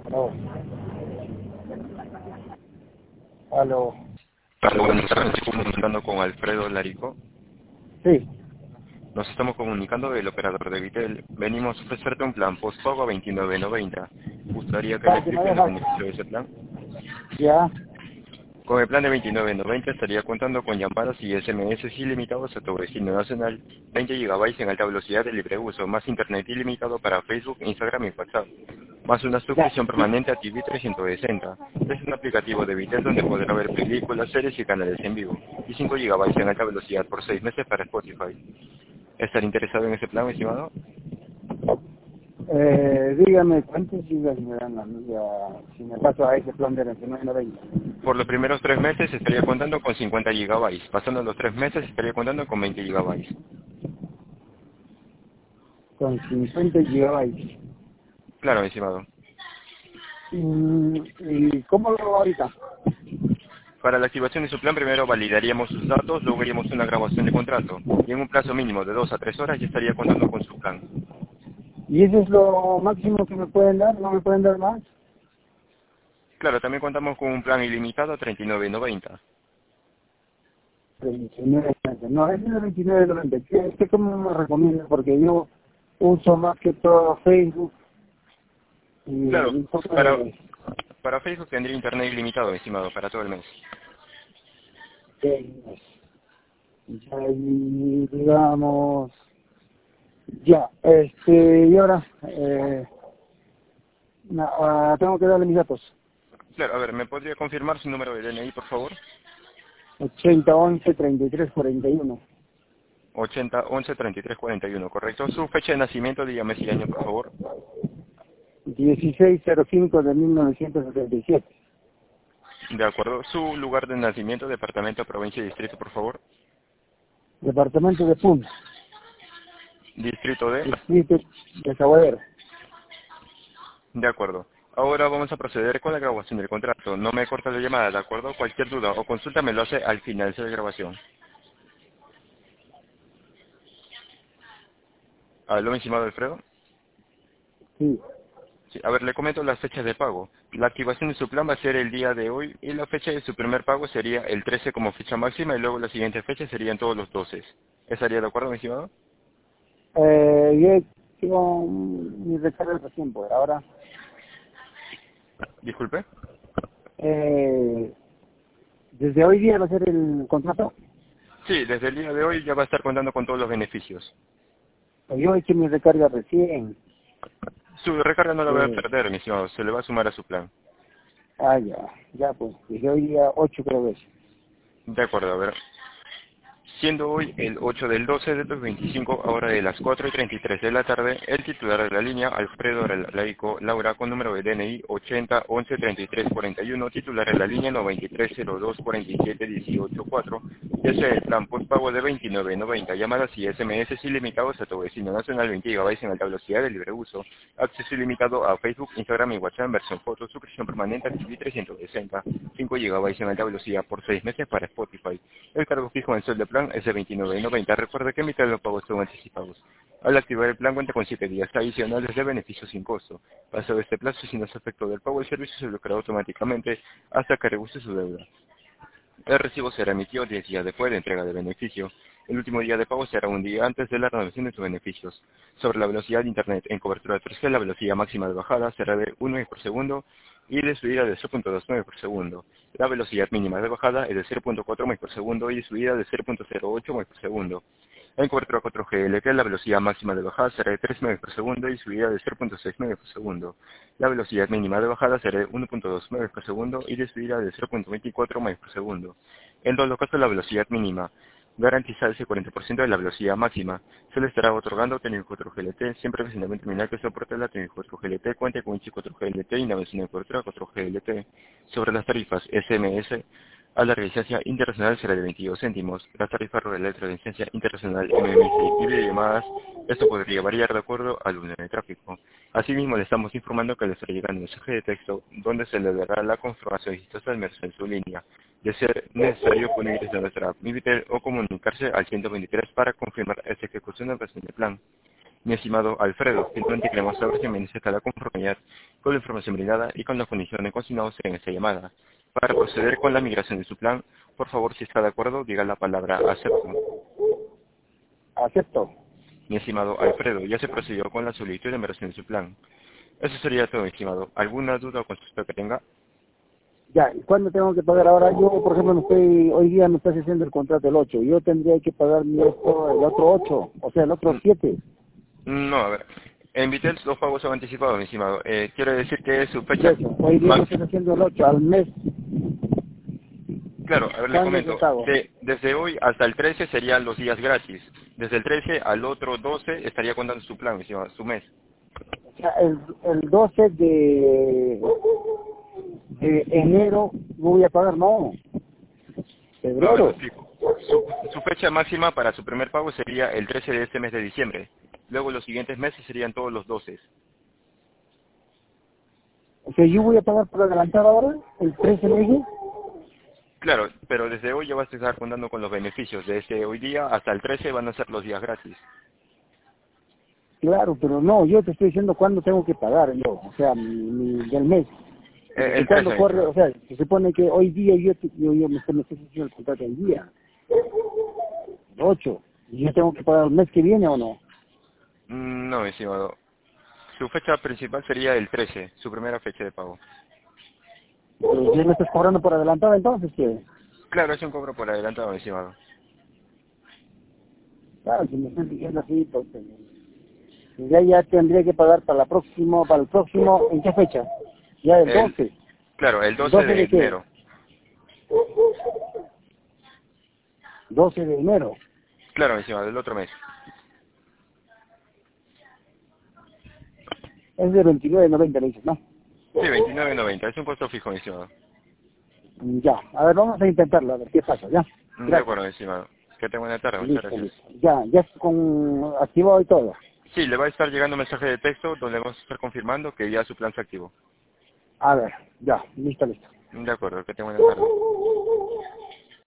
No. Aló. Aló, buenas tardes, estoy comunicando con Alfredo Larico. Sí. Nos estamos comunicando del operador de Vitel. Venimos a ofrecerte un plan postpago a 29.90. ¿Gustaría que le Para que me explique los dejas. beneficios de ese plan? Ya. Con el plan de 29.90 estaría contando con llamadas y SMS ilimitados a tu vecino nacional, 20 GB en alta velocidad de libre uso, más internet ilimitado para Facebook, Instagram y WhatsApp, más una Ya. suscripción permanente a TV 360. Es un aplicativo de Vitel donde podrá ver películas, series y canales en vivo, y 5 GB en alta velocidad por 6 meses para Spotify. ¿Estar interesado en ese plan, estimado? Dígame cuántos gigas me dan a mí si me paso a ese plan de 29.90. Por los primeros 3 meses estaría contando con 50 GB, pasando los 3 meses estaría contando con 20 GB. Con 50 gigabytes. Claro, estimado. ¿Y cómo lo hago ahorita? Para la activación de su plan, primero validaríamos sus datos, luego haríamos una grabación de contrato. Y en un plazo mínimo de 2 a 3 horas ya estaría contando con su plan. ¿Y eso es lo máximo que me pueden dar? ¿No me pueden dar más? Claro, también contamos con un plan ilimitado a 39.90. 29.90. No, ese es el 29.90. ¿Qué cómo me recomienda? Porque yo uso más que todo Facebook y Claro, un poco para, de... para Facebook tendría internet ilimitado, estimado, para todo el mes. de- ya, y digamos... Ya, y ahora, tengo que darle mis datos. Claro, a ver, ¿me podría confirmar su número de DNI, por favor? 8011-3341. 80 11 33 41, ¿correcto? Su fecha de nacimiento, dígame si año, por favor. 1605 de 1977. De acuerdo. Su lugar de nacimiento, departamento, provincia y distrito, por favor. Departamento de Puns, Distrito de... distrito de Saguadero. De acuerdo. Ahora vamos a proceder con la grabación del contrato. No me corta la llamada, ¿de acuerdo? Cualquier duda o consulta me lo hace al final de la grabación. ¿Aló, mi estimado Alfredo? Sí. Sí, a ver, le comento las fechas de pago. La activación de su plan va a ser el día de hoy y la fecha de su primer pago sería el 13 como fecha máxima y luego las siguientes fechas serían todos los 12. ¿Estaría de acuerdo, mi estimado? Yo tengo mi recarga recién por ahora. Disculpe. Eh, desde hoy día va a ser el contrato. Sí, desde el día de hoy ya va a estar contando con todos los beneficios. Yo he hecho mi recarga recién. Su recarga no la va a Eh, perder, mi estimado, se le va a sumar a su plan. ya pues, desde hoy día 8 creo que es. De acuerdo, a ver. Siendo hoy el 8 del 12 de 2025, a hora de las 4:33 de la tarde, el titular de la línea, Alfredo Laico Laura, con número de DNI 80 11 33 41, titular de la línea 9302 47 18 4, desea el plan postpago de 29.90, llamadas y SMS ilimitados a tu vecino nacional, 20 GB en alta velocidad de libre uso, acceso ilimitado a Facebook, Instagram y WhatsApp en versión foto, suscripción permanente a TV 360, 5 GB en alta velocidad por 6 meses para Spotify. El cargo fijo mensual del plan es de 29.90. Recuerda que mitad de los pagos son anticipados. Al activar el plan cuenta con 7 días adicionales de beneficios sin costo. Pasado este plazo, si no se efecto del pago, el servicio se bloqueará automáticamente hasta que reduce su deuda. El recibo será emitido 10 días después de entrega de beneficio. El último día de pago será un día antes de la renovación de sus beneficios. Sobre la velocidad de Internet en cobertura de 3G, la velocidad máxima de bajada será de 1 MB por segundo y de subida de 0.2 MB por segundo. La velocidad mínima de bajada es de 0.4 MB por segundo y de subida de 0.08 MB por segundo. En cobertura 4G LTE, la velocidad máxima de bajada será de 3 MB por segundo y subida de 0.6 MB por segundo. La velocidad mínima de bajada será de 1.2 MB por segundo y de subida de 0.24 MB por segundo. En todos los casos, la velocidad mínima garantizada es el 40% de la velocidad máxima. Se le estará otorgando técnico 4G LTE siempre que el terminal que soporte la técnico 4G LTE cuente con un chip 4G LTE y navegación de cobertura 4G LTE. Sobre las tarifas SMS, a la licencia internacional será de 22 céntimos. La tarifa de la licencia internacional MMS y videollamadas, esto podría variar de acuerdo al volumen de tráfico. Asimismo, le estamos informando que le estará llegando un mensaje de texto donde se le dará la confirmación exitosa del mensaje en su línea. De ser necesario, puede ingresar a nuestra app Mi Vitel o comunicarse al 123 para confirmar esta ejecución del plan. Mi estimado Alfredo, finalmente queremos saber si me necesita la conformidad con la información brindada y con las condiciones consignadas en esta llamada. Para proceder con la migración de su plan, por favor, si está de acuerdo, diga la palabra acepto. Acepto. Mi estimado Alfredo, ya se procedió con la solicitud de migración de su plan. Eso sería todo, mi estimado. ¿Alguna duda o consulta que tenga? Ya, ¿y cuándo tengo que pagar? Ahora yo, por ejemplo, hoy día me estás haciendo el contrato el 8. Yo tendría que pagar el otro 8, o sea, el otro 7. No, a ver. En Vitel los pagos son anticipados, mi estimado. Quiero decir que su Por fecha eso, hoy día me máxima. estás haciendo el 8 al mes. Claro, a ver, le ¿Cuándo es el comento. pago? Desde hoy hasta el 13 serían los días gratis. Desde el 13 al otro 12 estaría contando su plan, mi estimado, su mes. O sea, el 12 de enero voy a pagar, no, No, a ver, le febrero. explico. Su fecha máxima para su primer pago sería el 13 de este mes de diciembre. Luego los siguientes meses serían todos los 12. O sea, yo voy a pagar por adelantado ahora, el 13 de enero. Claro, pero desde hoy ya vas a estar contando con los beneficios. Desde hoy día hasta el 13 van a ser los días gratis. Claro, pero no, yo te estoy diciendo cuándo tengo que pagar yo, o sea, del mes. Desde El 13, cuándo mi corre, o estimado. sea, se supone que hoy día me estoy haciendo el contrato el día, el 8, y yo tengo que pagar el mes que viene o no. No, mi estimado. Su fecha principal sería el 13, su primera fecha de pago. ¿Ya me estás cobrando por adelantado entonces? Que Claro, es un cobro por adelantado, mi estimado. claro, si me están diciendo así, pues ya tendría que pagar para el próximo, ¿en qué fecha? Ya el El, 12. claro, el ¿El 12 12 de de qué? enero. 12 de enero. Claro, mi estimado, del otro mes. Es de 29.90, le dices, ¿no? Sí, 29.90, es un costo fijo, mi estimado. Ya, a ver, vamos a intentarlo, a ver qué pasa, ya. De Gracias. acuerdo, mi estimado. Que tenga buena tarde, muchas Listo, gracias. listo. Ya está activado y todo. Sí, le va a estar llegando un mensaje de texto donde vamos a estar confirmando que ya su plan se activó. A ver, ya, listo, listo. De acuerdo, que tenga buena tarde.